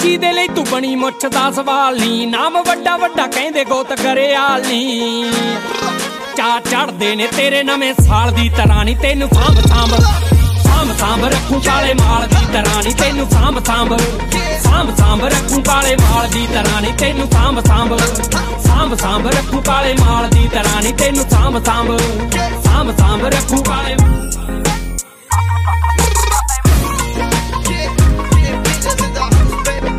ਚਾਚੀ ਦੇ ਲਈ ਤੂੰ ਬਣੀ ਮੁੱਛ ਦਾ ਸਵਾਲ ਨੀ, ਨਾਮ ਵੱਡਾ ਵੱਡਾ ਕਹਿੰਦੇ ਗੋਤ ਕਰਿਆਲ ਨੀ। ਚਾ ਚੜਦੇ ਨੇ ਤੇਰੇ ਨਵੇਂ ਸਾਲ ਦੀ ਤਰ੍ਹਾਂ ਨੀ, ਤੈਨੂੰ ਸਾਂਭ ਸਾਂਭ ਸਾਂਭ ਸਾਂਭ ਰੱਖੂ ਕਾਲੇ ਮਾਲ ਦੀ ਤਰ੍ਹਾਂ ਨੀ, ਤੈਨੂੰ ਸਾਂਭ ਸਾਂਭ ਸਾਂਭ ਸਾਂਭ ਰੱਖੂ ਕਾਲੇ ਮਾਲ ਦੀ ਤਰ੍ਹਾਂ ਨੀ, ਤੈਨੂੰ ਸਾਂਭ ਸਾਂਭ ਸਾਂਭ ਸਾਂਭ ਰੱਖੂ ਕਾਲੇ ਮਾਲ ਦੀ ਤਰ੍ਹਾਂ ਨੀ, ਤੈਨੂੰ ਸਾਂਭ ਸਾਂਭ ਸਾਂਭ ਸਾਂਭ ਰੱਖੂ ਕਾਲੇ